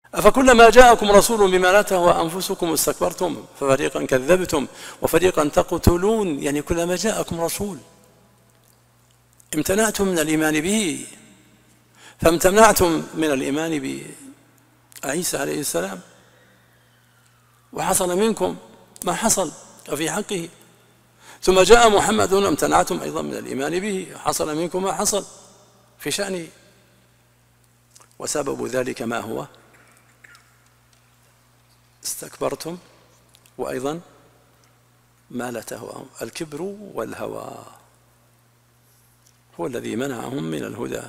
أفكلما جاءكم رسول بما لا تهوى أنفسكم استكبرتم ففريقا كذبتم وفريقا تقتلون. يعني كلما جاءكم رسول امتنعتم من الإيمان به، فامتنعتم من الإيمان بعيسى عليه السلام، وحصل منكم ما حصل في حقه. ثم جاء محمد امتنعتم أيضا من الإيمان به، حصل منكم ما حصل في شأنه. وسبب ذلك ما هو؟ استكبرتم، وأيضا ما لا تهواهم، الكبر والهوى هو الذي منعهم من الهدى.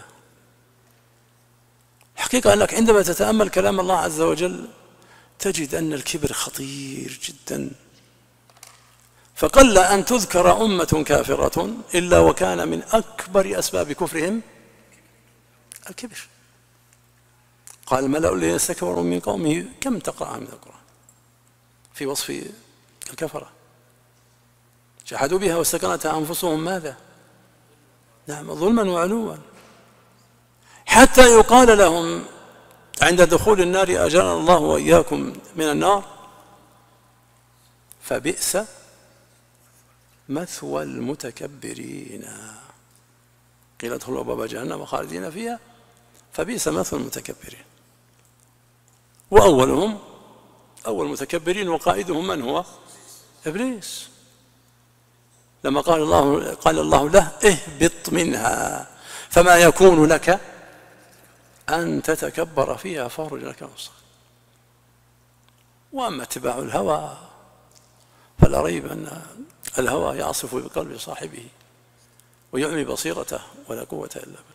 حقيقة أنك عندما تتأمل كلام الله عز وجل تجد أن الكبر خطير جدا، فقل أن تذكر أمة كافرة إلا وكان من أكبر أسباب كفرهم الكبر. قال الملأ الذين استكبروا من قومه كم تقرأ من القرآن في وصف الكفرة، جحدوا بها واستكبرتها أنفسهم ماذا؟ نعم، ظلما وعلوا، حتى يقال لهم عند دخول النار أجرنا الله وإياكم من النار فبئس مثوى المتكبرين. قيل ادخلوا أبواب جهنم خالدين فيها فبئس مثوى المتكبرين. وأولهم أول المتكبرين وقائدهم من هو؟ إبليس. لما قال الله له اهبط منها فما يكون لك أن تتكبر فيها فاخرج لك نصا. وأما اتباع الهوى فلا ريب أن الهوى يعصف بقلب صاحبه ويعمي بصيرته ولا قوة إلا بالله.